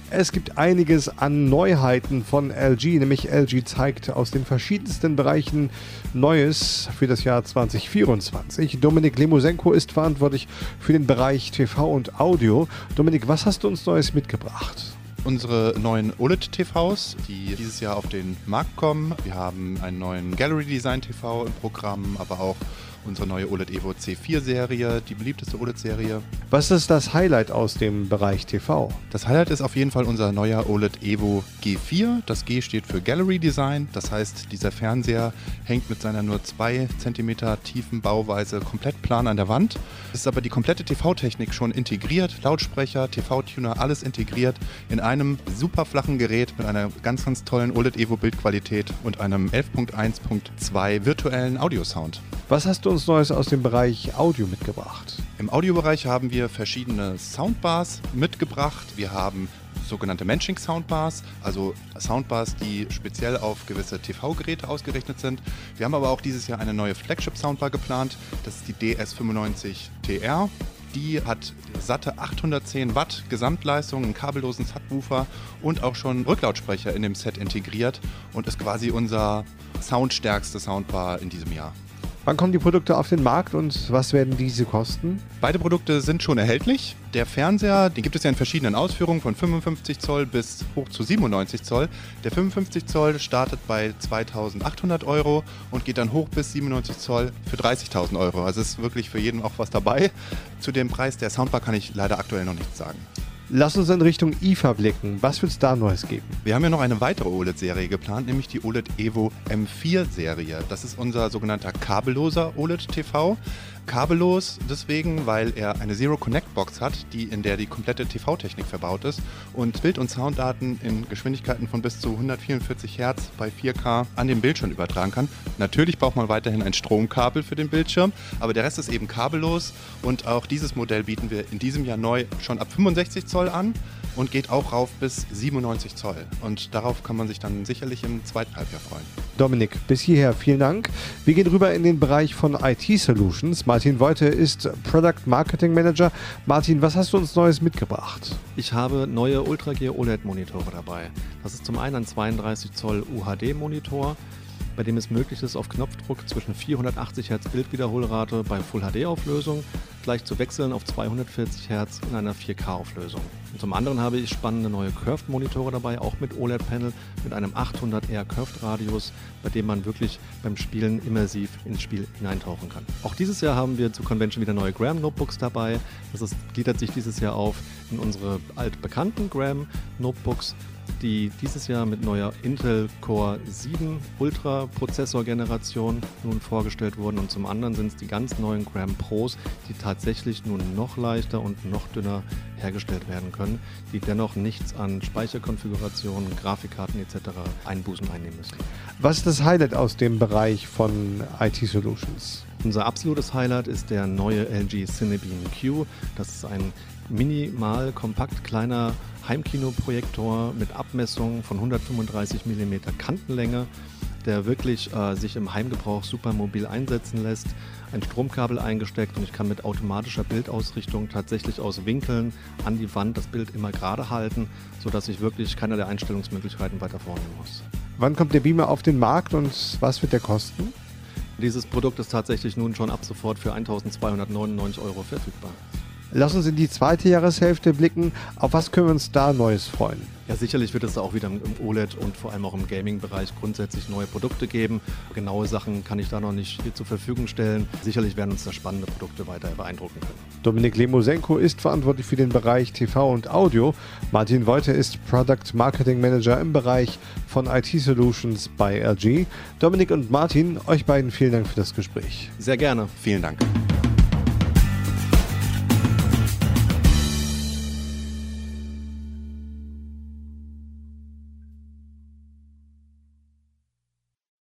Es gibt einiges an Neuheiten von LG, nämlich LG zeigt aus den verschiedensten Bereichen Neues für das Jahr 2024. Dominik Lemosenko ist verantwortlich für den Bereich TV und Audio. Dominik, was hast du uns Neues mitgebracht? Unsere neuen OLED-TVs, die dieses Jahr auf den Markt kommen. Wir haben einen neuen Gallery Design TV im Programm, aber auch unsere neue OLED Evo C4-Serie, die beliebteste OLED-Serie. Was ist das Highlight aus dem Bereich TV? Das Highlight ist auf jeden Fall unser neuer OLED Evo G4. Das G steht für Gallery Design. Das heißt, dieser Fernseher hängt mit seiner nur 2 cm tiefen Bauweise komplett plan an der Wand. Es ist aber die komplette TV-Technik schon integriert. Lautsprecher, TV-Tuner, alles integriert in einem super flachen Gerät mit einer ganz, ganz tollen OLED Evo Bildqualität und einem 11.1.2 virtuellen Audiosound. Was hast du uns Neues aus dem Bereich Audio mitgebracht? Im Audiobereich haben wir verschiedene Soundbars mitgebracht. Wir haben sogenannte Mensching Soundbars, also Soundbars, die speziell auf gewisse TV-Geräte ausgerichtet sind. Wir haben aber auch dieses Jahr eine neue Flagship-Soundbar geplant. Das ist die DS95TR. Die hat satte 810 Watt Gesamtleistung, einen kabellosen Subwoofer und auch schon Rücklautsprecher in dem Set integriert und ist quasi unser soundstärkste Soundbar in diesem Jahr. Wann kommen die Produkte auf den Markt und was werden diese kosten? Beide Produkte sind schon erhältlich. Der Fernseher, den gibt es ja in verschiedenen Ausführungen, von 55 Zoll bis hoch zu 97 Zoll. Der 55 Zoll startet bei 2.800 € und geht dann hoch bis 97 Zoll für 30.000 €. Also ist wirklich für jeden auch was dabei. Zu dem Preis der Soundbar kann ich leider aktuell noch nichts sagen. Lass uns in Richtung IFA blicken. Was wird es da Neues geben? Wir haben ja noch eine weitere OLED-Serie geplant, nämlich die OLED Evo M4-Serie. Das ist unser sogenannter kabelloser OLED-TV. Kabellos deswegen, weil er eine Zero-Connect-Box hat, in der die komplette TV-Technik verbaut ist und Bild- und Sounddaten in Geschwindigkeiten von bis zu 144 Hertz bei 4K an den Bildschirm übertragen kann. Natürlich braucht man weiterhin ein Stromkabel für den Bildschirm, aber der Rest ist eben kabellos und auch dieses Modell bieten wir in diesem Jahr neu schon ab 65 Zoll an und geht auch rauf bis 97 Zoll. Und darauf kann man sich dann sicherlich im zweiten Halbjahr freuen. Dominik, bis hierher vielen Dank. Wir gehen rüber in den Bereich von IT-Solutions. Martin Wolte ist Product Marketing Manager. Martin, was hast du uns Neues mitgebracht? Ich habe neue Ultra-Gear OLED-Monitore dabei. Das ist zum einen ein 32 Zoll UHD-Monitor, bei dem es möglich ist, auf Knopfdruck zwischen 480 Hertz Bildwiederholrate bei Full-HD-Auflösung gleich zu wechseln auf 240 Hertz in einer 4K-Auflösung. Und zum anderen habe ich spannende neue Curved-Monitore dabei, auch mit OLED-Panel, mit einem 800R Curved-Radius, bei dem man wirklich beim Spielen immersiv ins Spiel hineintauchen kann. Auch dieses Jahr haben wir zur Convention wieder neue Gram-Notebooks dabei. Gliedert sich dieses Jahr auf in unsere altbekannten Gram-Notebooks, die dieses Jahr mit neuer Intel Core 7 Ultra Prozessor-Generation nun vorgestellt wurden und zum anderen sind es die ganz neuen Gram Pros, die tatsächlich nun noch leichter und noch dünner hergestellt werden können, die dennoch nichts an Speicherkonfigurationen, Grafikkarten etc. Einbußen einnehmen müssen. Was ist das Highlight aus dem Bereich von IT-Solutions? Unser absolutes Highlight ist der neue LG Cinebeam Q. Das ist ein minimal, kompakt kleiner Heimkinoprojektor mit Abmessung von 135 mm Kantenlänge, der wirklich sich im Heimgebrauch super mobil einsetzen lässt. Ein Stromkabel eingesteckt und ich kann mit automatischer Bildausrichtung tatsächlich aus Winkeln an die Wand das Bild immer gerade halten, sodass ich wirklich keine der Einstellungsmöglichkeiten weiter vornehmen muss. Wann kommt der Beamer auf den Markt und was wird der kosten? Dieses Produkt ist tatsächlich nun schon ab sofort für 1.299 € verfügbar. Lass uns in die zweite Jahreshälfte blicken. Auf was können wir uns da Neues freuen? Ja, sicherlich wird es auch wieder im OLED und vor allem auch im Gaming-Bereich grundsätzlich neue Produkte geben. Genaue Sachen kann ich da noch nicht hier zur Verfügung stellen. Sicherlich werden uns da spannende Produkte weiter beeindrucken können. Dominik Lemosenko ist verantwortlich für den Bereich TV und Audio. Martin Wolte ist Product Marketing Manager im Bereich von IT-Solutions bei LG. Dominik und Martin, euch beiden vielen Dank für das Gespräch. Sehr gerne. Vielen Dank.